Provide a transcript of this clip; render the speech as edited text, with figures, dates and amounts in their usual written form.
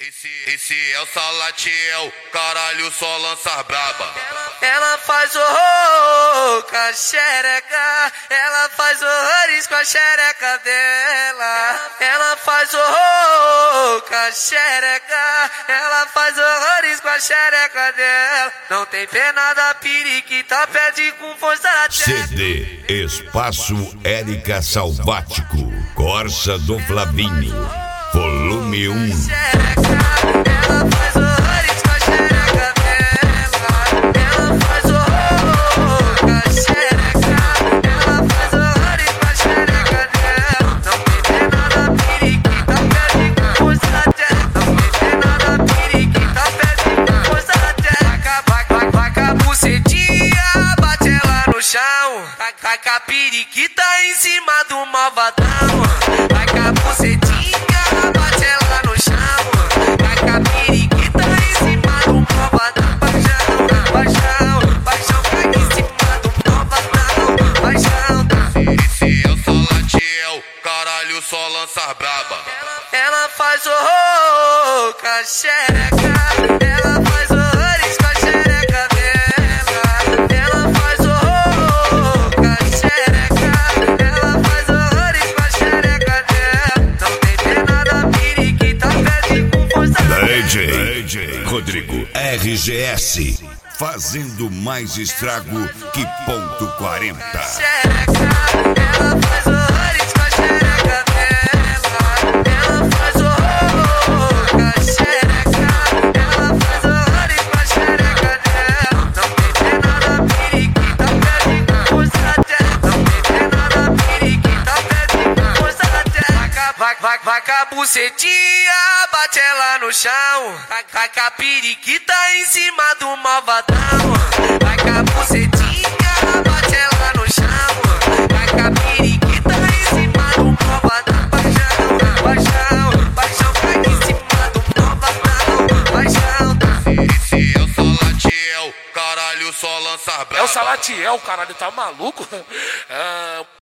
Esse é o Salatiel, caralho, só lança braba. Ela faz horror com a xereca, ela faz horrores com a xereca dela. Ela faz horror com a xereca, ela faz horrores com a xereca dela. Não tem pena da periquita, pede com força na testa. CD Espaço Érica Salvático, Corsa do Flavinho, volume 1. Ela faz horrores com a xereca dela. Ela faz horror com a xereca, ela faz horrores com a xereca dela. Não tem pena da periquita, pede com força na testa. Não tem pena da periquita, pede com força na testa. Vai com a bucetinha, bate ela no chão. Vai com a periquita em cima do malvadão. Vai com a bucetinha, bate ela no chão. Vai com a periquita em cima do malvadão. Paixão, cai em cima do malvadão. Paixão. Esse é o Salatiel, caralho, só lança braba. Ela faz horror com a xereca, ela faz horrores com a xereca dela. Ela faz horror com a xereca, ela faz horrores com a xereca dela. Não tem pena da periquita, pede com força na DJ Rodrigo RGS, fazendo mais estrago que ponto 40. xereca. Ela faz horrores com a xereca dela. Ela faz horror com a xereca, ela faz horrores com a xereca dela. Não tem pena da periquita, pede com força na testa. Não tem pena da periquita, pede com força na testa. Vai com a bucetinha, bate ela no chão. Vai com a periquita em cima do malvadão. Vai com a bucetinha, bate ela no chão. Vai com a periquita em cima do malvadão. Paixão, cai em cima do malvadão. Paixão. Esse é o Salatiel, caralho, só lança braba. É o Salatiel, caralho, tá maluco?